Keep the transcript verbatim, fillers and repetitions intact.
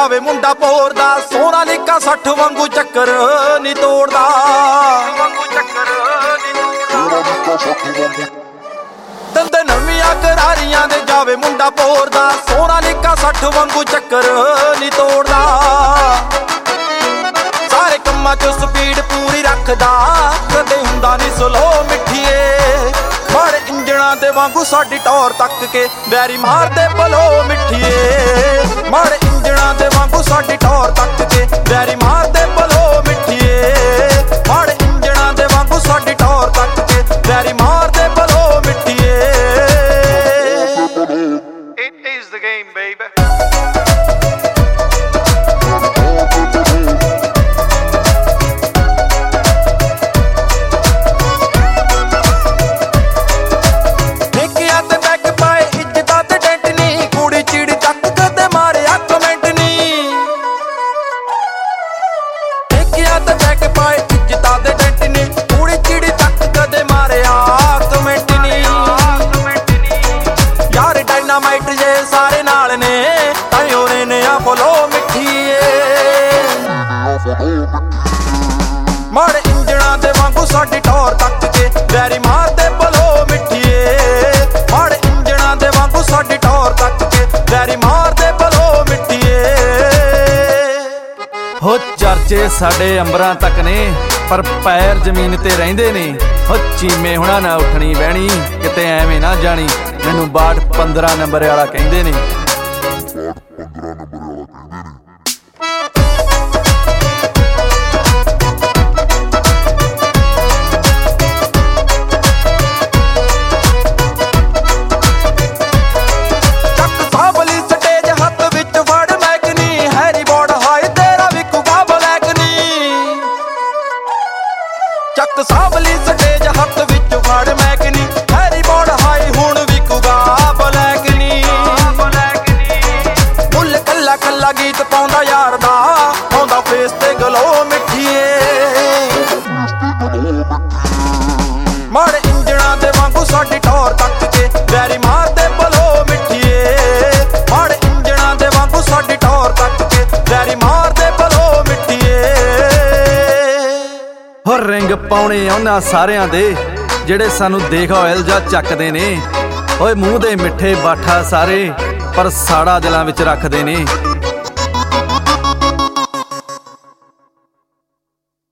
ਜਾਵੇ ਮੁੰਡਾ ਭੋਰਦਾ, ਸੋਨਾ ਲਿਕਾ ਸੱਠ ਵਾਂਗੂ ਚੱਕਰ ਨੀ ਤੋੜਦਾ। ਦੰਦੇ ਨਵੀਆਂ ਕਰਾਰੀਆਂ ਦੇ ਜਾਵੇ ਮੁੰਡਾ ਭੋਰਦਾ, ਸੋਨਾ ਲਿਕਾ ਸੱਠ ਵਾਂਗੂ ਚੱਕਰ ਨੀ ਤੋੜਦਾ। ਸਾਰੇ ਕੰਮਾਂ 'ਚ ਸਪੀਡ ਪੂਰੀ ਰੱਖਦਾ, ਕਦੇ ਹੁੰਦਾ ਨੀ ਸਲੋ ਮਿੱਠੀਏ। ਮਾੜੇ ਇੰਜਣਾਂ ਦੇ ਵਾਂਗੂ ਸਾਡੀ ਟੌਰ ਤੱਕ ਕੇ ਬੈਰੀ ਮਾਰਦੇ ਬਲੋ ਮਿੱਠੀਏ। ਮਾੜੇ ਇੰਜਣਾਂ ਦੇ ਵਾਂਗੂ ਸਾਡੀ ਟੌਰ ਤੱਕ ਕੇ ਬੈਰੀ ਮਾਰਦੇ ਬਲੋ ਮਿੱਠੀਏ। ਮਾੜੇ ਇੰਜਣਾਂ ਦੇ ਵਾਂਗੂ ਸਾਡੀ ਟੌਰ ਤੱਕ ਕੇ ਬੈਰੀ ਮਾਰਦੇ ਬਲੋ ਮਿੱਠੀਏ। It is the game, baby. ਮਾਈਟ ਜੇ ਸਾਰੇ ਨਾਲ ਨੇ ਤਾਈਓ ਨੇ ਨੇ ਆ ਫੋਲੋ ਮਿੱਠੀਏ। ਮਾੜੇ ਇੰਜਣਾਂ ਦੇ ਵਾਂਗੂ ਸਾਡੀ ਟੌਰ ਤੱਕ ਕੇ ਬੈਰੀ ਮਾਰਦੇ ਬਲੋ ਮਿੱਠੀਏ। ਮਾੜੇ ਇੰਜਣਾਂ ਦੇ ਵਾਂਗੂ ਸਾਡੀ ਟੌਰ ਤੱਕ ਕੇ ਬੈਰੀ ਮਾਰਦੇ ਬਲੋ ਮਿੱਠੀਏ। ਹੋ ਚਰਚੇ ਸਾਡੇ ਅੰਬਰਾਂ ਤੱਕ ਨੇ, ਪਰ ਪੈਰ ਜ਼ਮੀਨ ਤੇ ਰਹਿੰਦੇ ਨੇ। ਹੋ ਚੀਮੇ ਹੁਣਾ ਨਾ ਉੱਠਣੀ ਬਹਿਣੀ, ਕਿਤੇ ਐਵੇਂ ਨਾ ਜਾਣੀ ਮੈਨੂੰ ਬਾਟ ਪੰਦਰਾਂ ਨੰਬਰ ਵਾਲਾ ਕਹਿੰਦੇ ਨੇ। ਚੱਕ ਸਾਬਲੀ ਸਟੇਜ ਹੱਥ ਵਿੱਚ ਫੜ ਮੈਕਨੀ, ਹੈਰੀ ਬੋਰਡ ਹਾਈ ਤੇਰਾ ਵਿਕੂਗਾ ਬਲੈਕਨੀ। ਚੱਕ ਸਾਬਲੀ ਸਟੇਜ ਹੱਥ ਵਿੱਚ ਫੜ ਮੈਕਨੀ, ਹੈਰੀ ਬੋਰਡ ਹਾਈ ਹੁਣ ਵਿਕੂਗਾ ਬਲੈਕਨੀ। ਮੁੱਲ ਕੱਲਾ ਕੱਲਾ ਗੀਤ ਪਾਉਂਦਾ ਯਾਰ ਦਾ, ਆਉਂਦਾ ਫੇਸ ਤੇ ਗਲੋ ਮਿੱਠੀਏ। ਮਾੜੇ ਇੰਜਣਾਂ ਦੇ ਵਾਂਗੂ ਸਾਡੀ ਟੌਰ ਤੱਕ ਕੇ ਬੈਰੀ ਮਾਰਦੇ ਬਲੋ ਮਿੱਠੀਏ। ਮਾੜੇ ਇੰਜਣਾਂ ਦੇ ਵਾਂਗੂ ਸਾਡੀ ਟੌਰ ਤੱਕ ਕੇ ਬੈਰੀ ਮਾਰਦੇ ਬਲੋ ਮਿੱਠੀਏ। ਹੋ ਰਿੰਗ ਪਾਉਣੇ ਉਹਨਾਂ ਸਾਰਿਆਂ ਦੇ ਜਿਹੜੇ ਸਾਨੂੰ ਦੇਖ ਆਇਲ ਜਾਂ ਚੱਕਦੇ ਨੇ। ਓਏ ਮੂੰਹ ਦੇ ਮਿੱਠੇ ਬਾਠਾ ਸਾਰੇ, ਪਰ ਸਾੜਾ ਦਿਲਾਂ ਵਿੱਚ ਰੱਖਦੇ ਨੇ।